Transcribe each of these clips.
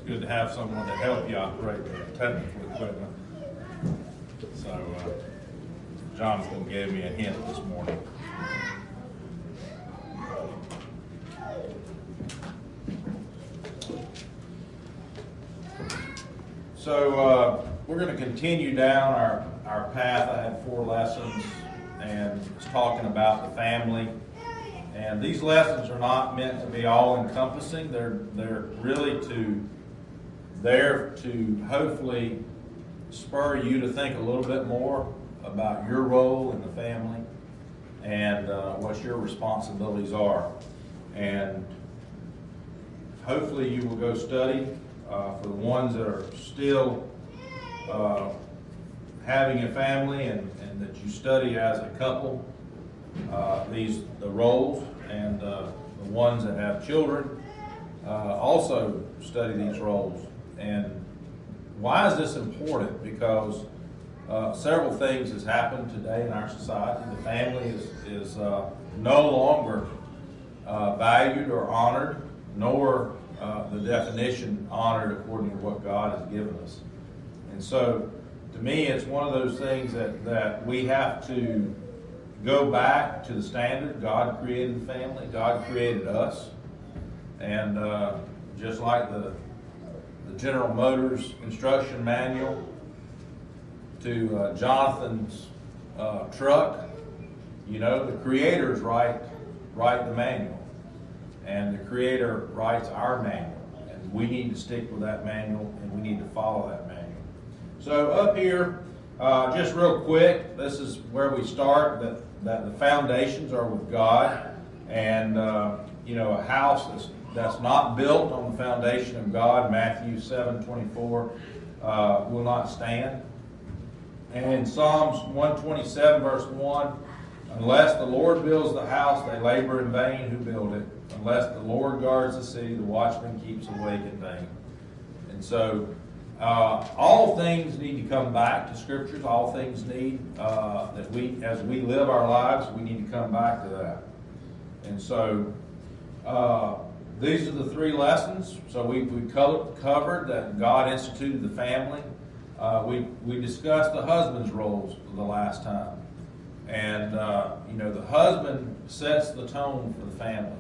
good to have someone to help you operate the technical equipment. So Jonathan gave me a hint this morning. So we're going to continue down our path. I had 4 lessons and was talking about the family. And these lessons are not meant to be all-encompassing. They're really there to hopefully spur you to think a little bit more about your role in the family and what your responsibilities are. And hopefully you will go study for the ones that are still having a family and that you study as a couple, the roles, and the ones that have children also study these roles. And why is this important? Because several things has happened today in our society. The family is no longer valued or honored, nor the definition honored according to what God has given us. And so, to me, it's one of those things that we have to go back to the standard. God created the family. God created us. And just like the General Motors instruction manual to Jonathan's truck, the creators write the manual. And the Creator writes our manual. And we need to stick with that manual, and we need to follow that manual. So up here, just real quick, this is where we start, that the foundations are with God. And, a house that's not built on the foundation of God, Matthew 7:24, will not stand. And in Psalms 127, verse 1, unless the Lord builds the house, they labor in vain who build it. Unless the Lord guards the city, the watchman keeps awake in vain. And so, all things need to come back to Scriptures. All things need that as we live our lives, we need to come back to that. And so, these are the 3 lessons. So we covered that God instituted the family. We discussed the husband's roles the last time. And, the husband sets the tone for the family.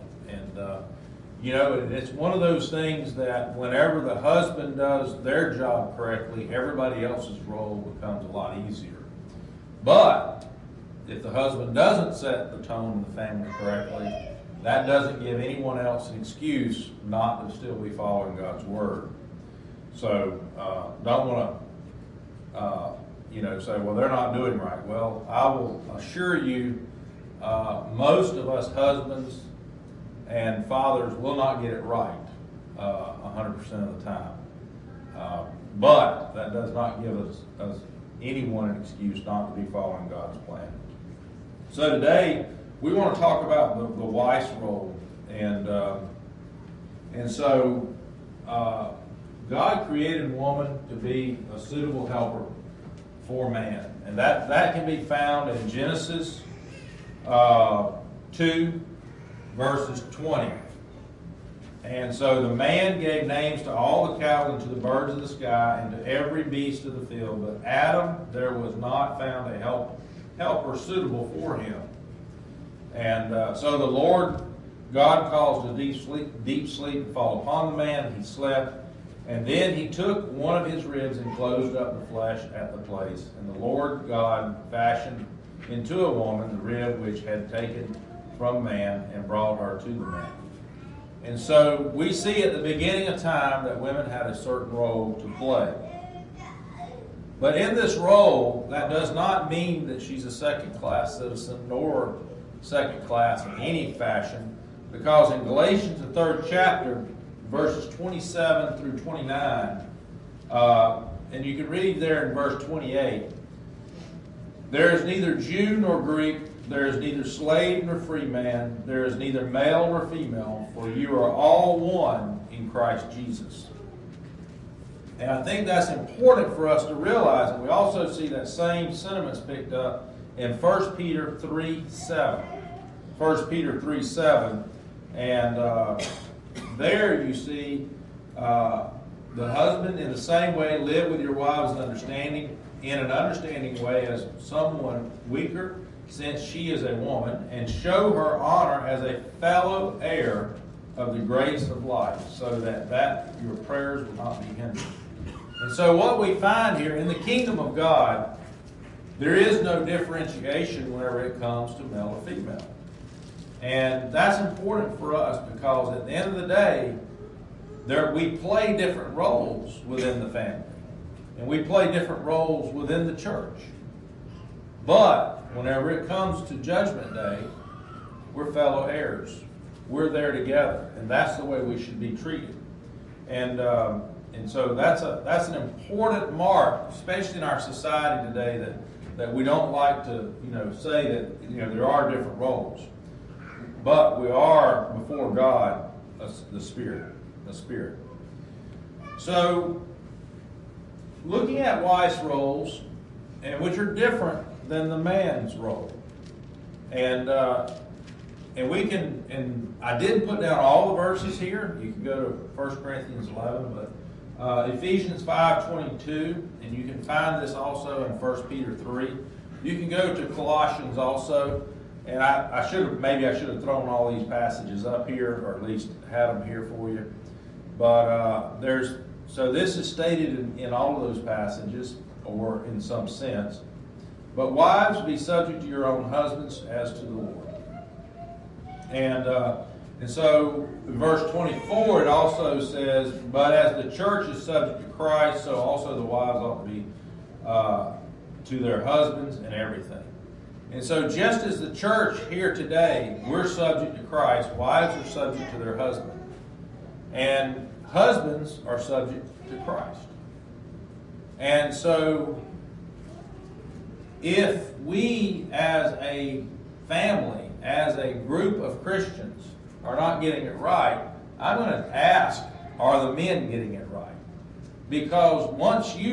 And, it's one of those things that whenever the husband does their job correctly, everybody else's role becomes a lot easier. But if the husband doesn't set the tone in the family correctly, that doesn't give anyone else an excuse not to still be following God's Word. So don't want to, say, well, they're not doing right. Well, I will assure you, most of us husbands and fathers will not get it right 100% of the time. But that does not give us anyone an excuse not to be following God's plan. So today, we want to talk about the wife's role. And so God created woman to be a suitable helper for man. And that can be found in Genesis 2, verses 20. And so the man gave names to all the cattle and to the birds of the sky and to every beast of the field. But Adam, there was not found a helper suitable for him. And so the Lord God caused a deep sleep to fall upon the man. He slept. And then he took one of his ribs and closed up the flesh at the place. And the Lord God fashioned into a woman the rib which had taken from man and brought her to the man. And so we see at the beginning of time that women had a certain role to play. But in this role, that does not mean that she's a second-class citizen nor second class in any fashion, because in Galatians, the 3rd chapter, verses 27 through 29, and you can read there in verse 28, there is neither Jew nor Greek, there is neither slave nor free man, there is neither male nor female, for you are all one in Christ Jesus. And I think that's important for us to realize, and we also see that same sentiments picked up in 1 Peter 3:7. 1 Peter 3:7, and there you see the husband, in the same way, live with your wives in an understanding way as someone weaker, since she is a woman, and show her honor as a fellow heir of the grace of life, so that your prayers will not be hindered. And so what we find here, in the kingdom of God, there is no differentiation whenever it comes to male or female. And that's important for us, because at the end of the day, we play different roles within the family. And we play different roles within the church. But whenever it comes to Judgment Day, we're fellow heirs. We're there together. And that's the way we should be treated. And so that's an important mark, especially in our society today, that we don't like to say that there are different roles. But we are before God the Spirit. So, looking at wife's roles, and which are different than the man's role, and we can, and I didn't put down all the verses here. You can go to 1 Corinthians 11, but Ephesians 5:22, and you can find this also in 1 Peter 3. You can go to Colossians also, and I should have thrown all these passages up here, or at least had them here for you. But so this is stated in all of those passages, or in some sense. But wives, be subject to your own husbands as to the Lord. And so in verse 24 it also says, but as the church is subject to Christ, so also the wives ought to be to their husbands and everything. And so just as the church here today, we're subject to Christ, wives are subject to their husband. And husbands are subject to Christ. And so if we as a family, as a group of Christians, are not getting it right, I'm going to ask, are the men getting it right? Because once you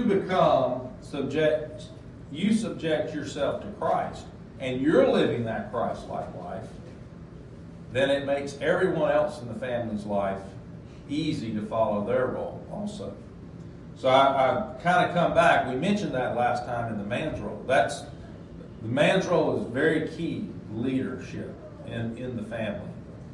subject yourself to Christ, and you're living that Christ-like life, then it makes everyone else in the family's life easy to follow their role also. So I kind of come back. We mentioned that last time in the man's role. The man's role is very key, leadership in the family.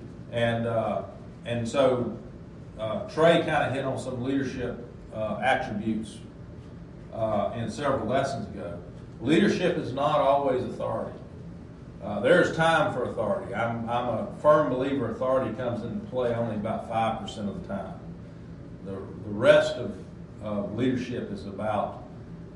And so Trey kind of hit on some leadership attributes in several lessons ago. Leadership is not always authority. There's time for authority. I'm a firm believer authority comes into play only about 5% of the time. The rest of leadership is about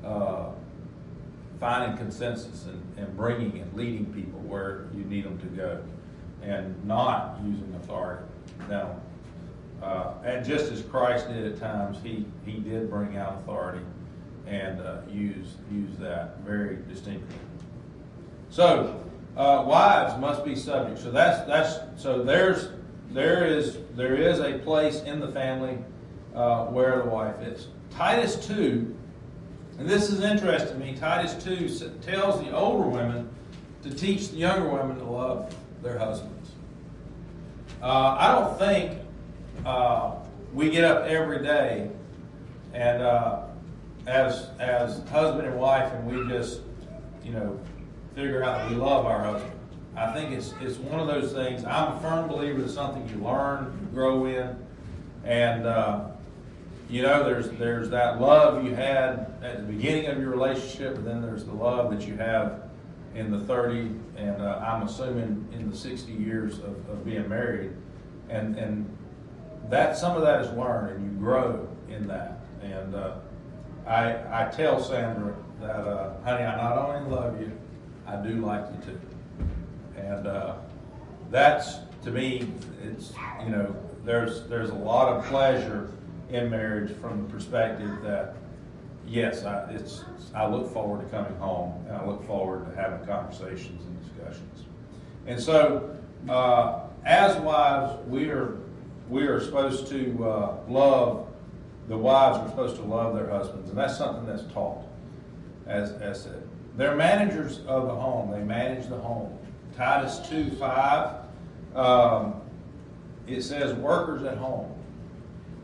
finding consensus and bringing and leading people where you need them to go, and not using authority. Now, and just as Christ did at times, he did bring out authority and use that very distinctly. So wives must be subject. So there is a place in the family where the wife is. Titus 2, and this is interesting to me. Titus 2 tells the older women to teach the younger women to love their husbands. I don't think we get up every day and as husband and wife, and we just figure out that we love our husband. I think it's one of those things. I'm a firm believer that something you learn, you grow in, and there's that love you had at the beginning of your relationship, and then there's the love that you have in the 30, and I'm assuming in the 60 years of being married, and that some of that is learned, and you grow in that. And I tell Sandra that, honey, I not only love you, I do like you too. And that's, to me, it's, there's a lot of pleasure in marriage from the perspective that, yes, I look forward to coming home, and I look forward to having conversations and discussions. And so, as wives, we are supposed to love. The wives are supposed to love their husbands, and that's something that's taught, as said. They're managers of the home. They manage the home. Titus 2:5, it says workers at home.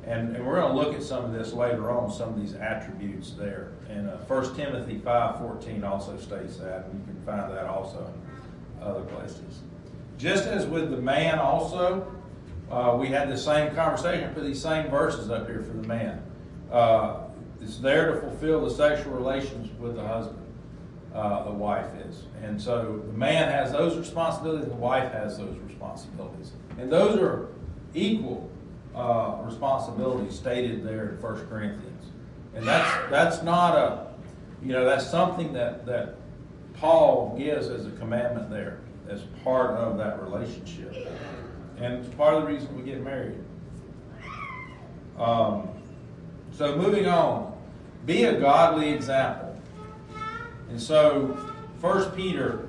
And we're going to look at some of this later on, some of these attributes there. And 1 Timothy 5:14 also states that, and you can find that also in other places. Just as with the man also, we had the same conversation, put these same verses up here for the man. It's there to fulfill the sexual relations with the husband, the wife is. And so the man has those responsibilities, the wife has those responsibilities. And those are equal responsibilities stated there in 1 Corinthians. And that's not that's something that Paul gives as a commandment there, as part of that relationship. And it's part of the reason we get married. So moving on, be a godly example. And so 1 Peter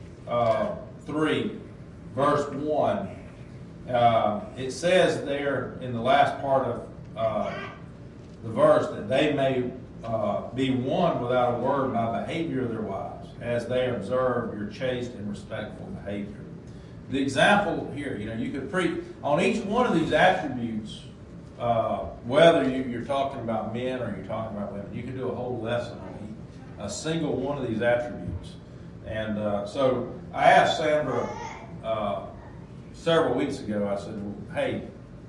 3, verse 1, it says there in the last part of the verse that they may be won without a word by behavior of their wives, as they observe your chaste and respectful behavior. The example here, you could on each one of these attributes, whether you're talking about men or you're talking about women, you could do a whole lesson on a single one of these attributes. And so I asked Sandra several weeks ago, I said, well, hey,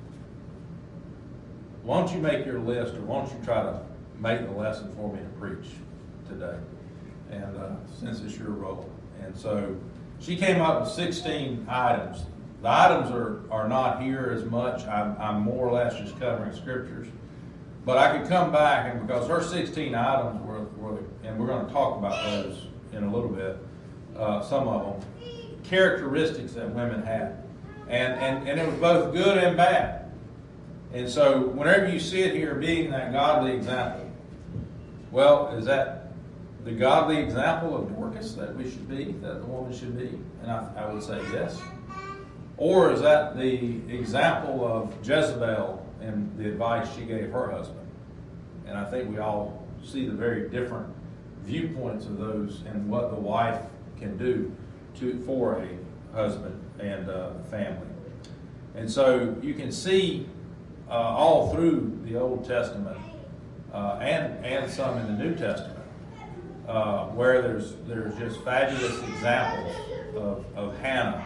why don't you make your list, or why don't you try to make the lesson for me to preach today? And since it's your role. And so she came up with 16 items. The items are not here as much. I'm more or less just covering scriptures. But I could come back, and because her 16 items were and we're going to talk about those in a little bit, some of them, characteristics that women had. And it was both good and bad. And so whenever you see it here being that godly example, well, is that the godly example of Dorcas that we should be, that the woman should be? And I would say yes. Or is that the example of Jezebel and the advice she gave her husband? And I think we all see the very different viewpoints of those and what the wife can do for a husband and family. And so you can see all through the Old Testament and some in the New Testament where there's just fabulous examples of Hannah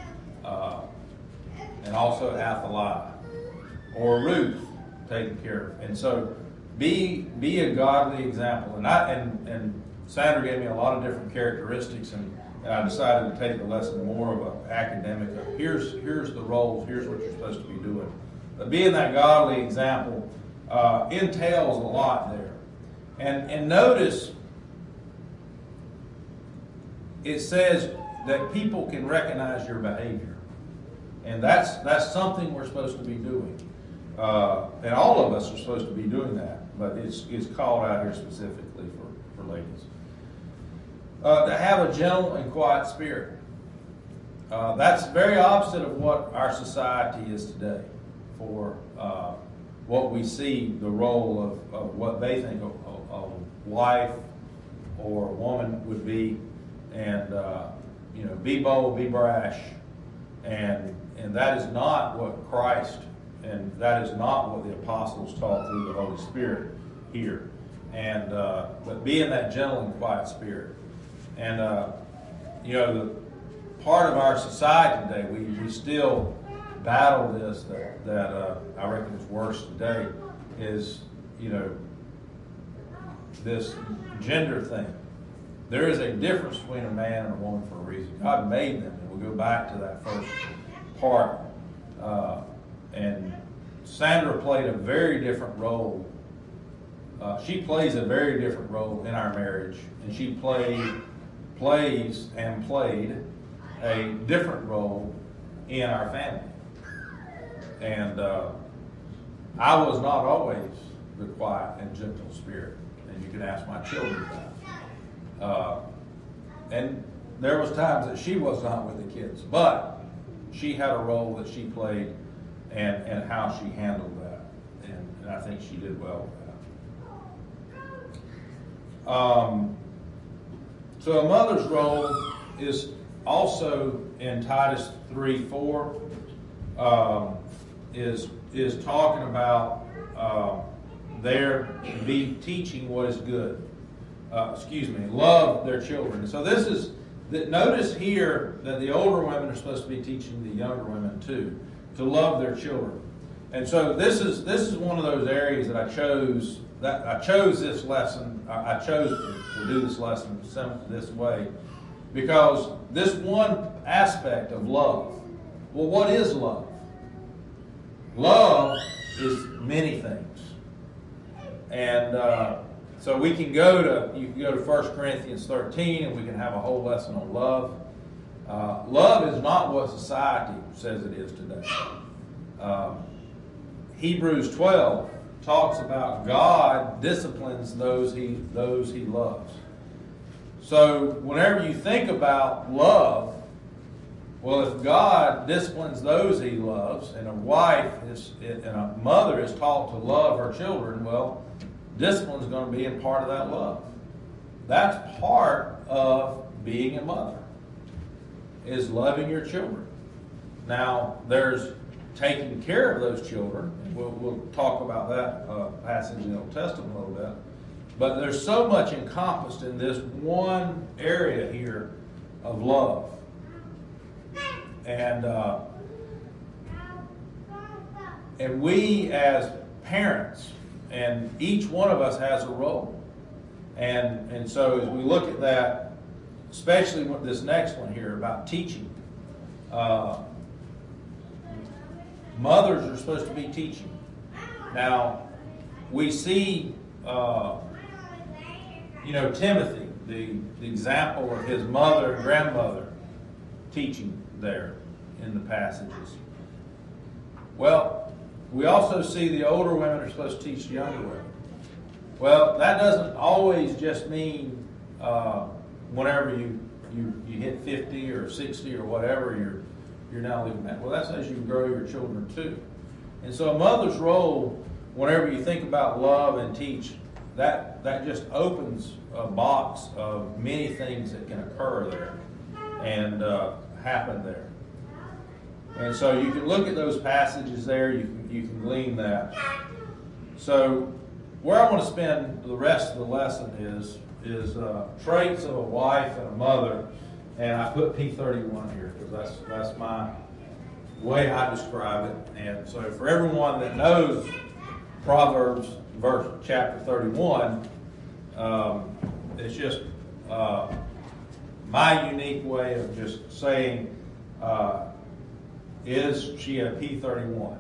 and also Athaliah or Ruth taken care of. And so be a godly example. And Sandra gave me a lot of different characteristics, and I decided to take the lesson more of an academic. Here's the roles. Here's what you're supposed to be doing. But being that godly example entails a lot there. And notice it says that people can recognize your behavior. And that's something we're supposed to be doing. And all of us are supposed to be doing that. But it's called out here specifically for ladies. To have a gentle and quiet spirit. That's very opposite of what our society is today. For what we see the role of what they think a wife or a woman would be, and be bold, be brash, and that is not what Christ, and that is not what the apostles taught through the Holy Spirit here. And but be in that gentle and quiet spirit. And the part of our society today, we still battle this that I reckon is worse today is this gender thing. There is a difference between a man and a woman for a reason. God made them, and we'll go back to that first part. And Sandra played a very different role. She plays a very different role in our marriage, and she plays and played a different role in our family. And I was not always the quiet and gentle spirit, and you can ask my children that. And there was times that she was not with the kids, but she had a role that she played and how she handled that, and I think she did well with that. So a mother's role is also in Titus 3:4. is talking about their be teaching what is good. Love their children. So this is that. Notice here that the older women are supposed to be teaching the younger women too to love their children. And so this is one of those areas that I chose this lesson. I chose to do this lesson this way because this one aspect of love. Well, what is love? Love is many things, and so you can go to 1 Corinthians 13, and we can have a whole lesson on love. Love is not what society says it is today. Hebrews 12 talks about God disciplines those he loves. So whenever you think about love, well, if God disciplines those he loves, and a mother is taught to love her children, well, discipline is going to be a part of that love. That's part of being a mother, is loving your children. Now, there's taking care of those children. We'll talk about that passage in the Old Testament a little bit. But there's so much encompassed in this one area here of love. And we as parents, and each one of us has a role. And so as we look at that, especially with this next one here about teaching, mothers are supposed to be teaching. Now, we see, Timothy, the example of his mother and grandmother teaching there in the passages. Well, we also see the older women are supposed to teach the younger women. Well, that doesn't always just mean whenever you hit 50 or 60 or whatever, you're now leaving that. Well, that's as you grow your children too. And so a mother's role, whenever you think about love and teach, that just opens a box of many things that can occur there and happen there. And so you can look at those passages there, you can glean that. So where I want to spend the rest of the lesson is traits of a wife and a mother, and I put P31 here because that's my way I describe it. And so for everyone that knows Proverbs chapter 31, it's just my unique way of just saying, is she a P31?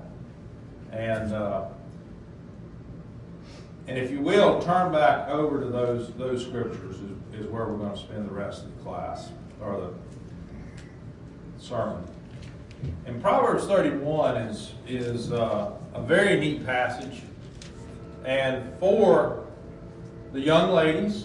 And if you will, turn back over to those scriptures is where we're going to spend the rest of the class or the sermon. And Proverbs 31 is a very neat passage. And for the young ladies,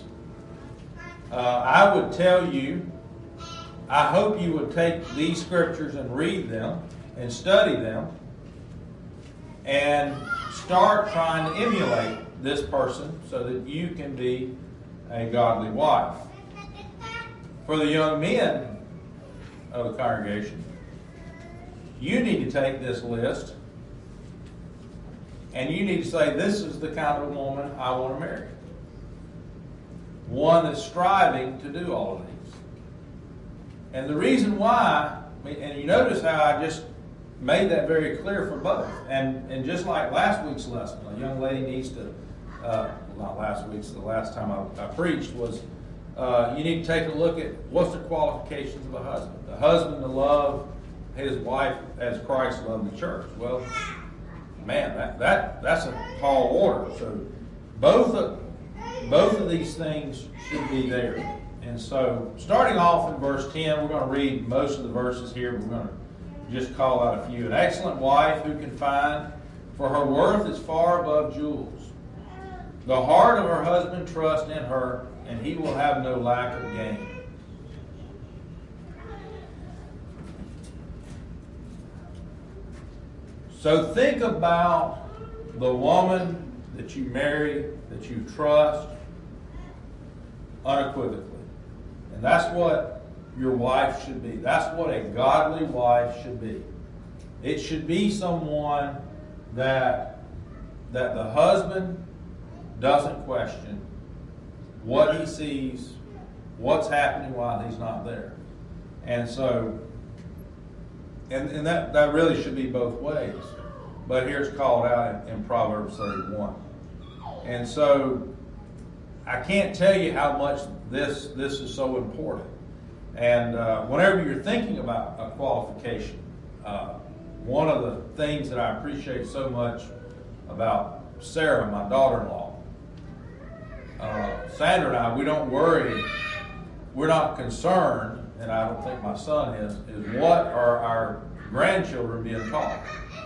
I would tell you, I hope you would take these scriptures and read them and study them and start trying to emulate this person so that you can be a godly wife. For the young men of the congregation, you need to take this list and you need to say, this is the kind of woman I want to marry. One that's striving to do all of these. And the reason why, and you notice how I just made that very clear for both. And just like last week's lesson, a young lady needs to, not last week's, the last time I preached was, you need to take a look at what's the qualifications of a husband. The husband to love his wife as Christ loved the church. Well, man, that's a tall order. So both of these things should be there. And so starting off in verse 10, we're going to read most of the verses here. We're going to just call out a few. An excellent wife who can find, for her worth is far above jewels. The heart of her husband trusts in her, and he will have no lack of gain. So think about the woman that you marry, that you trust unequivocally. And that's what your wife should be. That's what a godly wife should be. It should be someone that the husband doesn't question what he sees, what's happening while he's not there. And so, and that really should be both ways. But here's called out in Proverbs 31. And so, I can't tell you how much this is so important. And whenever you're thinking about a qualification, one of the things that I appreciate so much about Sarah, my daughter-in-law, Sandra and I, we don't worry, we're not concerned, and I don't think my son is what are our grandchildren being taught.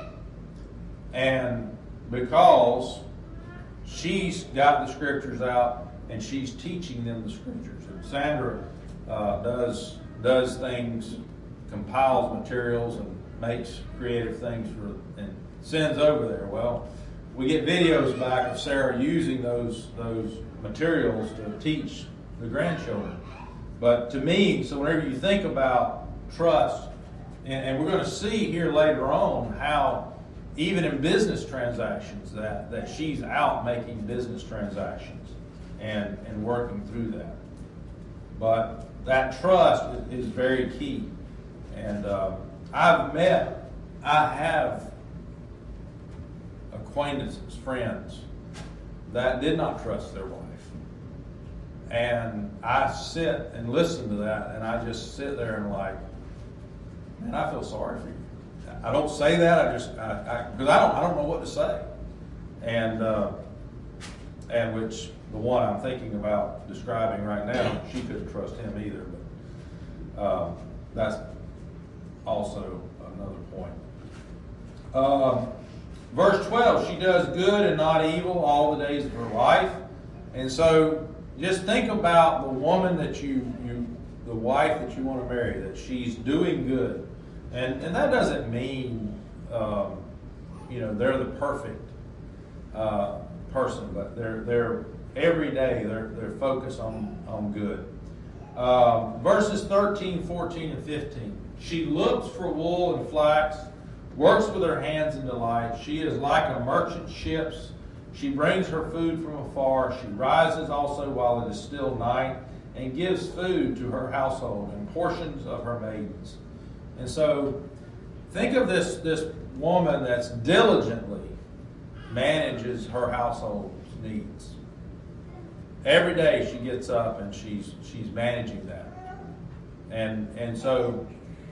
And because she's got the scriptures out and she's teaching them the scriptures. And Sandra does things, compiles materials and makes creative things and sends over there. Well, we get videos back of Sarah using those materials to teach the grandchildren. But to me, so whenever you think about trust, and we're going to see here later on how even in business transactions that she's out making business transactions and working through that. But that trust is very key. And I have acquaintances, friends, that did not trust their wife. And I sit and listen to that, and I just sit there and like, man, I feel sorry for you. I don't say that. Because I don't know what to say. And which the one I'm thinking about describing right now, she couldn't trust him either. But that's also another point. Verse 12, she does good and not evil all the days of her life. And so just think about the woman that the wife that you want to marry, that she's doing good. And that doesn't mean, they're the perfect person, but they're every day they're focused on good. Verses 13, 14, and 15. She looks for wool and flax, works with her hands in delight. She is like a merchant ships. She brings her food from afar. She rises also while it is still night, and gives food to her household and portions of her maidens. And so, think of this woman that's diligently manages her household's needs. Every day she gets up and she's managing that. And so,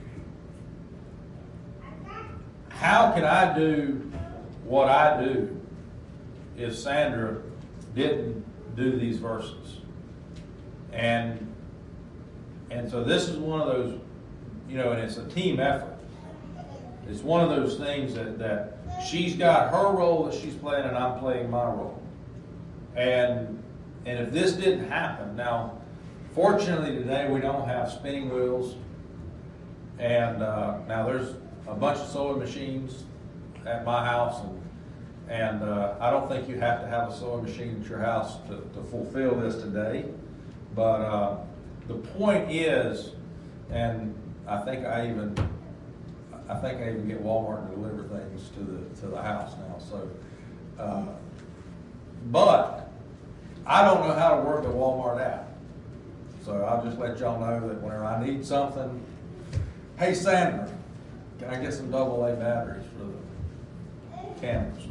how can I do what I do if Sandra didn't do these verses? And so this is one of those, and it's a team effort. It's one of those things that she's got her role that she's playing and I'm playing my role. And if this didn't happen, now, fortunately today we don't have spinning wheels. And now there's a bunch of sewing machines at my house, and I don't think you have to have a sewing machine at your house to fulfill this today. But the point is, and I think I even get Walmart to deliver things to the house now. So, but I don't know how to work the Walmart app. So I'll just let y'all know that whenever I need something, hey Sandra, can I get some AA batteries for the cameras?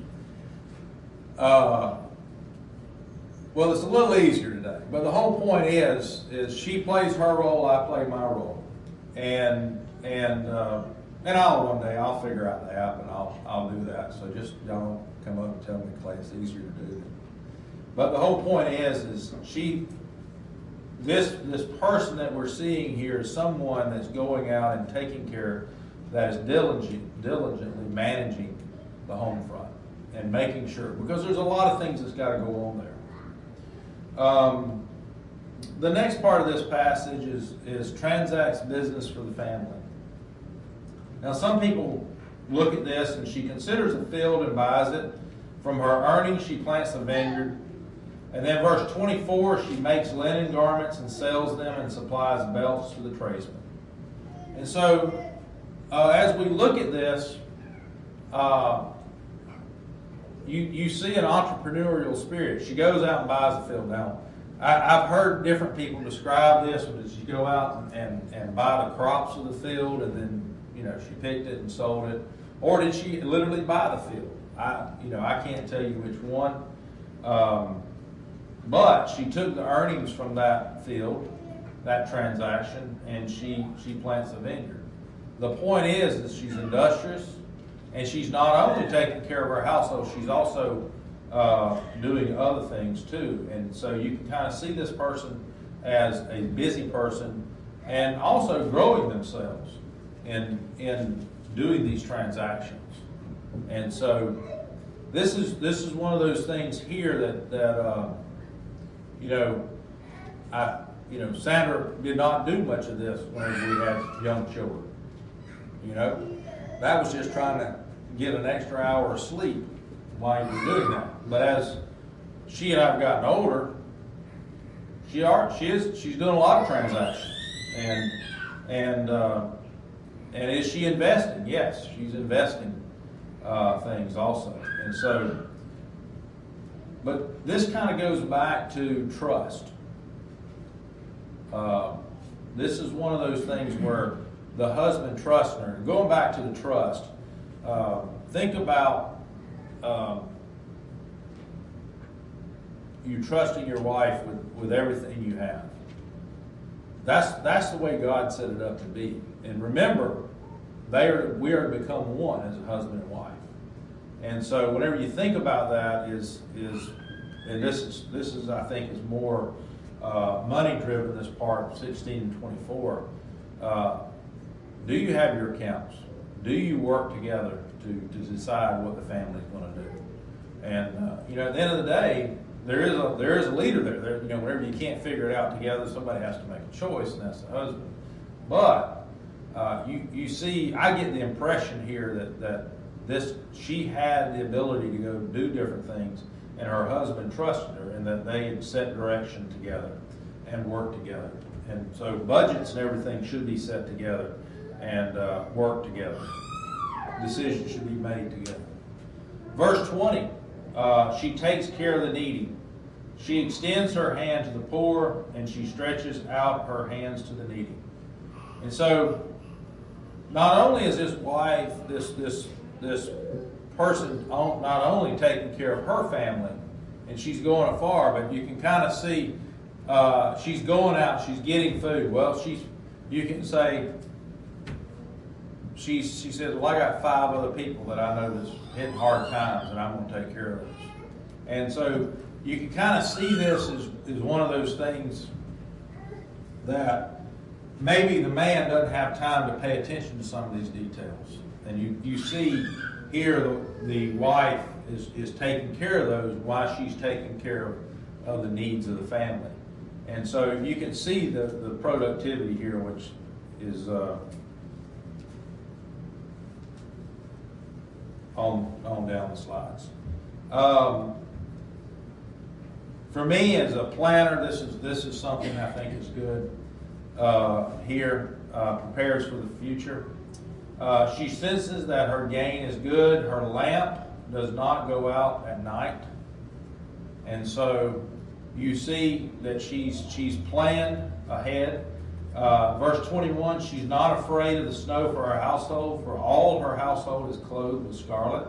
Well, it's a little easier today, but the whole point is she plays her role, I play my role, and one day I'll figure out the app and I'll do that. So just don't come up and tell me, Clay, it's easier to do. But the whole point is this person that we're seeing here is someone that's going out and taking care, that is diligently managing the home front and making sure, because there's a lot of things that's got to go on there. The next part of this passage is transacts business for the family. Now, some people look at this and she considers a field and buys it. From her earnings, she plants a vineyard. And then verse 24, she makes linen garments and sells them and supplies belts to the tradesmen. And so, as we look at this, you see an entrepreneurial spirit. She goes out and buys the field. Now, I've heard different people describe this. Did she go out and buy the crops of the field, and then she picked it and sold it, or did she literally buy the field? I can't tell you which one. But she took the earnings from that field, that transaction, and she plants a vineyard. The point is that she's industrious, and she's not only taking care of her household, she's also doing other things too. And so you can kind of see this person as a busy person, and also growing themselves in doing these transactions. And so this is one of those things here that Sandra did not do much of this whenever we had young children. That was just trying to get an extra hour of sleep while you were doing that. But as she and I have gotten older, she's doing a lot of transactions. And is she investing? Yes, she's investing things also. And so, but this kind of goes back to trust. This is one of those things where the husband trusts her. Going back to the trust, think about you trusting your wife with everything you have. That's the way God set it up to be. And remember, we are to become one as a husband and wife. And so whenever you think about that and this is I think is more money driven, this part 16 and 24. Do you have your accounts? Do you work together to decide what the family is going to do? And at the end of the day, there is a leader there. Whenever you can't figure it out together, somebody has to make a choice, and that's the husband. But you see, I get the impression here that she had the ability to go do different things, and her husband trusted her, and that they had set direction together and worked together. And so budgets and everything should be set together and work together. Decisions should be made together. Verse 20, she takes care of the needy. She extends her hand to the poor, and she stretches out her hands to the needy. And so, not only is this wife, this person not only taking care of her family, and she's going afar, but you can kind of see she's going out, she's getting food. Well, you can say, she says, well, I got 5 other people that I know that's hitting hard times, and I'm going to take care of those. And so you can kind of see this as one of those things that maybe the man doesn't have time to pay attention to some of these details. And you see here the wife is taking care of those while she's taking care of the needs of the family. And so you can see the productivity here, which is on down the slides. For me as a planner, this is something I think is good here, prepares for the future. She senses that her gain is good. Her lamp does not go out at night. And so you see that she's planned ahead. Verse 21, she's not afraid of the snow for her household, for all her household is clothed with scarlet.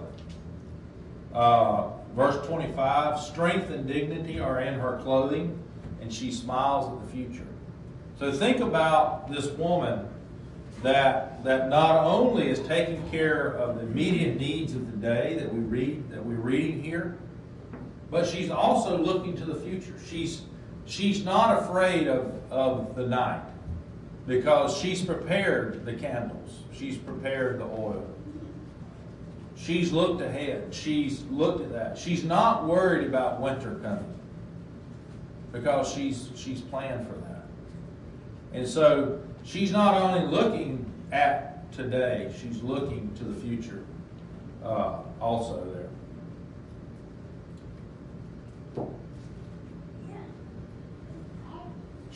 Verse 25, strength and dignity are in her clothing, and she smiles at the future. So think about this woman that not only is taking care of the immediate needs of the day that we're reading here, but she's also looking to the future. She's not afraid of the night, because she's prepared the candles. She's prepared the oil. She's looked ahead. She's looked at that. She's not worried about winter coming, because she's planned for that. And so she's not only looking at today, she's looking to the future also there.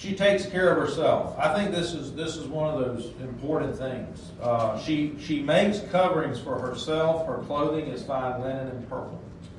She takes care of herself. I think this is one of those important things. She makes coverings for herself. Her clothing is fine linen and purple.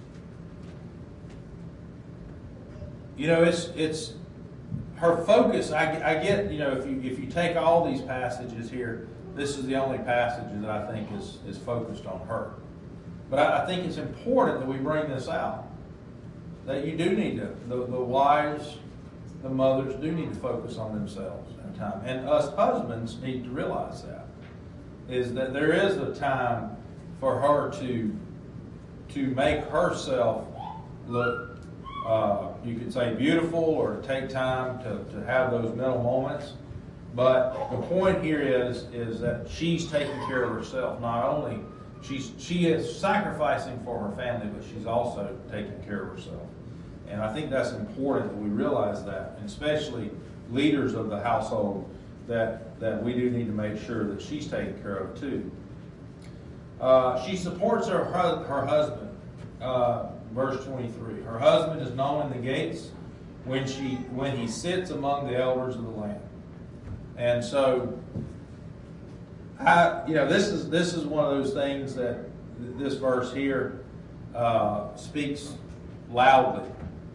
You know, it's her focus. I get, you know, if you take all these passages here, this is the only passage that I think is focused on her. But I think it's important that we bring this out. That you do need to, the wives, the mothers do need to focus on themselves at time. And us husbands need to realize that. Is that there is a time for her to make herself look, you could say beautiful, or take time to have those mental moments. But the point here is that she's taking care of herself. Not only she is sacrificing for her family, but she's also taking care of herself. And I think that's important that we realize that, and especially leaders of the household, that we do need to make sure that she's taken care of too. She supports her husband. Verse 23. Her husband is known in the gates when he sits among the elders of the land. And so, this is one of those things that this verse here speaks loudly.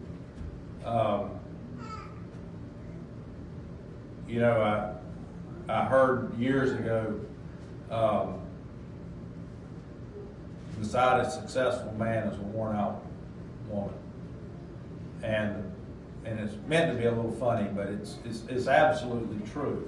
I heard years ago, beside a successful man is a worn-out woman, and it's meant to be a little funny, but it's absolutely true.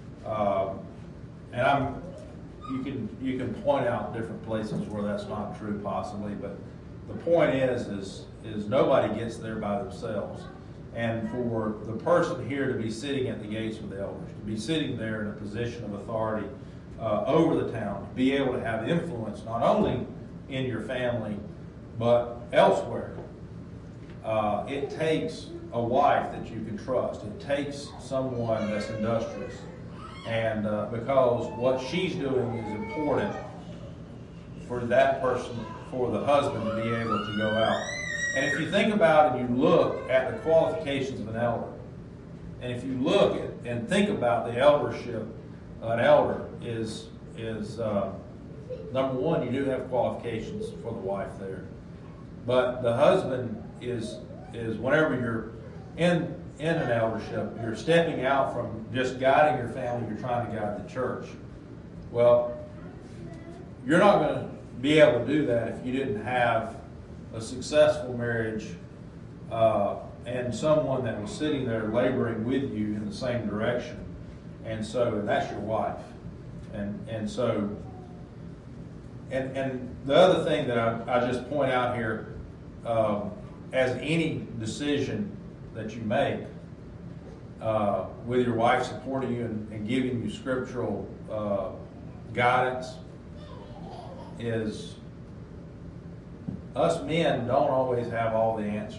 And you can point out different places where that's not true, possibly, but the point is nobody gets there by themselves. And for the person here to be sitting at the gates with the elders, to be sitting there in a position of authority over the town, to be able to have influence not only in your family but elsewhere, it takes a wife that you can trust. It takes someone that's industrious, and because what she's doing is important for that person, for the husband to be able to go out. And if you think about it, you look at the qualifications of an elder, and if you look at and think about the eldership, an elder is number one, you do have qualifications for the wife there, but the husband is whenever you're in an eldership, you're stepping out from just guiding your family, you're trying to guide the church. Well, you're not going to be able to do that if you didn't have a successful marriage and someone that was sitting there laboring with you in the same direction. And that's your wife. And the other thing that I just point out here, as any decision that you make, with your wife supporting you and giving you scriptural guidance, is us men don't always have all the answers.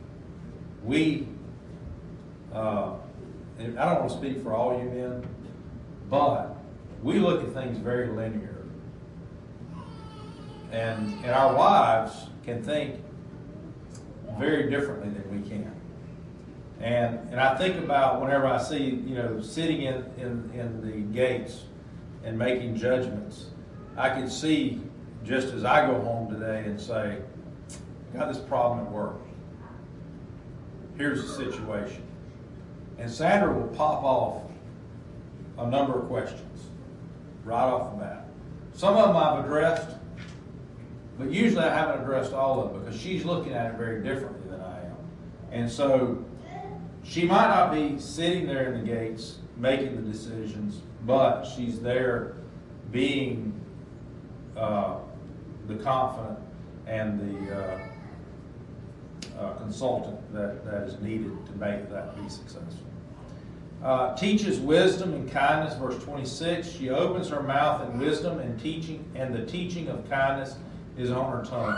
And I don't want to speak for all you men, but we look at things very linear. And our wives can think very differently than we can. And I think about whenever I see, sitting in the gates and making judgments, I can see just as I go home today and say, I got this problem at work. Here's the situation. And Sandra will pop off a number of questions right off the bat. Some of them I've addressed, but usually I haven't addressed all of them because she's looking at it very differently than I am. And so she might not be sitting there in the gates making the decisions, but she's there being the confidant and the consultant that is needed to make that be successful. Teaches wisdom and kindness, verse 26. She opens her mouth in wisdom and teaching, and the teaching of kindness is on her tongue.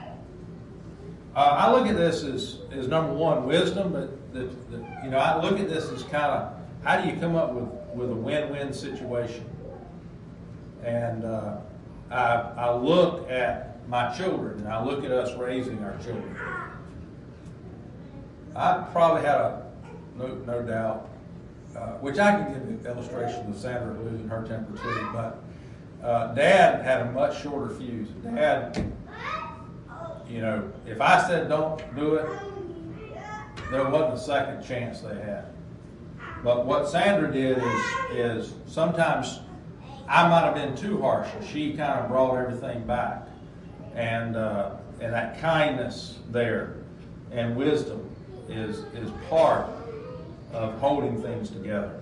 I look at this as number one, wisdom, but I look at this as kind of how do you come up with a win-win situation. And I look at my children, and I look at us raising our children. I probably had no doubt, which I can give an illustration of Sandra losing her temper too, but Dad had a much shorter fuse. Dad, you know, if I said don't do it, there wasn't a second chance they had. But what Sandra did is sometimes I might have been too harsh, so she kind of brought everything back. And that kindness there and wisdom is part of holding things together.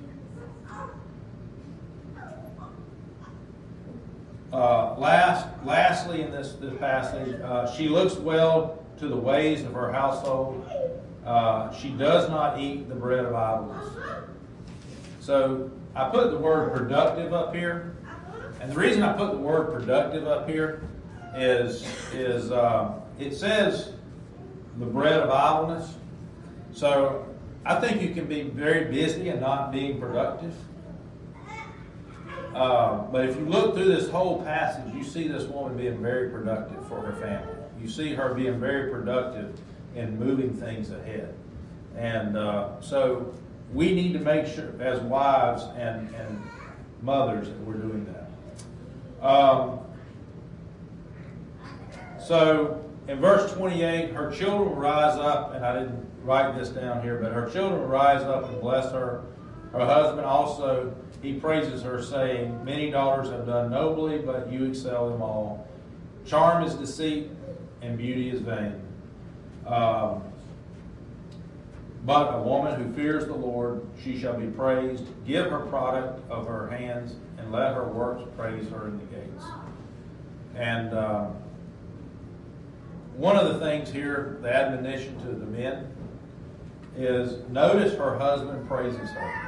Lastly, in this passage, she looks well to the ways of her household. She does not eat the bread of idleness. So I put the word productive up here, and the reason I put the word productive up here is it says the bread of idleness. So I think you can be very busy and not being productive. But if you look through this whole passage, you see this woman being very productive for her family. You see her being very productive in moving things ahead. And so we need to make sure, as wives and mothers, that we're doing that. So in verse 28, her children will rise up, and I didn't write this down here, but her children will rise up and bless her. Her husband also, he praises her, saying, many daughters have done nobly, but you excel them all. Charm is deceit, and beauty is vain. But a woman who fears the Lord, she shall be praised. Give her product of her hands, and let her works praise her in the gates. And one of the things here, the admonition to the men, is notice her husband praises her.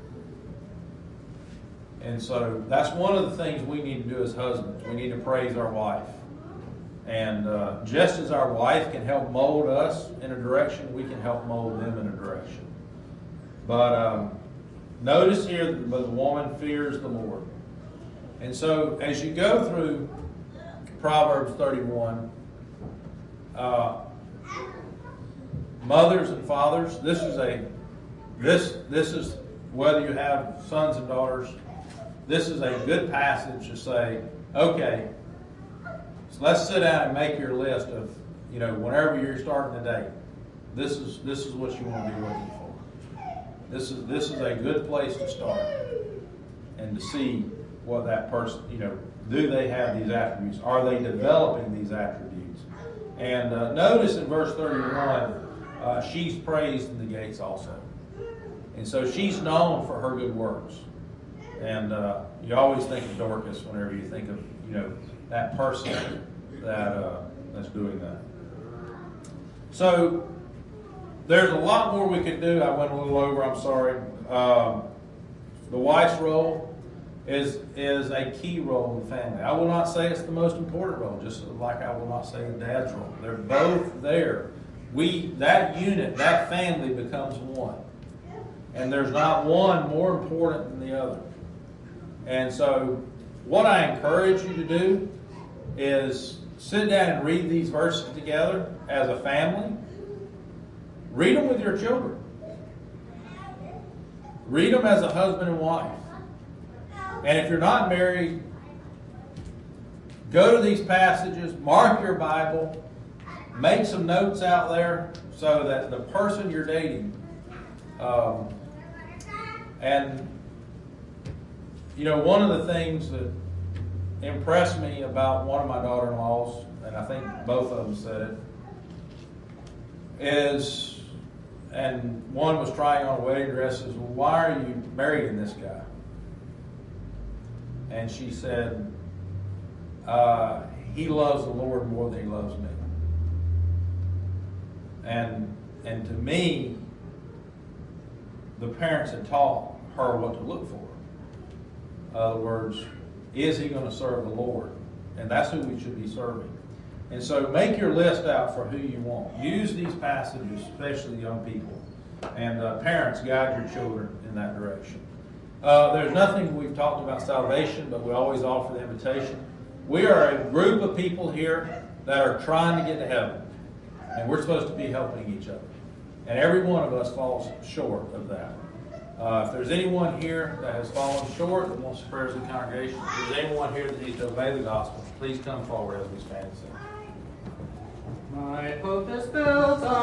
And so that's one of the things we need to do as husbands. We need to praise our wife. And just as our wife can help mold us in a direction, we can help mold them in a direction. But notice here that the woman fears the Lord. And so as you go through Proverbs 31, mothers and fathers, this is whether you have sons and daughters, this is a good passage to say, okay, so let's sit down and make your list of, you know, whenever you're starting the day, this is what you want to be looking for. This is a good place to start and to see what that person, you know, do they have these attributes? Are they developing these attributes? And notice in verse 31, she's praised in the gates also. And so she's known for her good works. And you always think of Dorcas whenever you think of, you know, that person that's doing that. So there's a lot more we could do. I went a little over, I'm sorry. The wife's role is a key role in the family. I will not say it's the most important role, just like I will not say the dad's role. They're both there. That unit, that family becomes one. And there's not one more important than the other. And so what I encourage you to do is sit down and read these verses together as a family. Read them with your children. Read them as a husband and wife. And if you're not married, go to these passages, mark your Bible, make some notes out there so that the person you're dating, and you know, one of the things that impressed me about one of my daughter-in-laws, and I think both of them said it, is, and one was trying on a wedding dress, is, well, why are you marrying this guy? And she said, he loves the Lord more than he loves me. And to me, the parents had taught her what to look for. In other words, is he going to serve the Lord? And that's who we should be serving. And so make your list out for who you want. Use these passages, especially young people. And parents, guide your children in that direction. There's nothing we've talked about salvation, but we always offer the invitation. We are a group of people here that are trying to get to heaven. And we're supposed to be helping each other. And every one of us falls short of that. If there's anyone here that has fallen short and wants the prayers of the congregation, if there's anyone here that needs to obey the gospel, please come forward as we stand and sing. My hope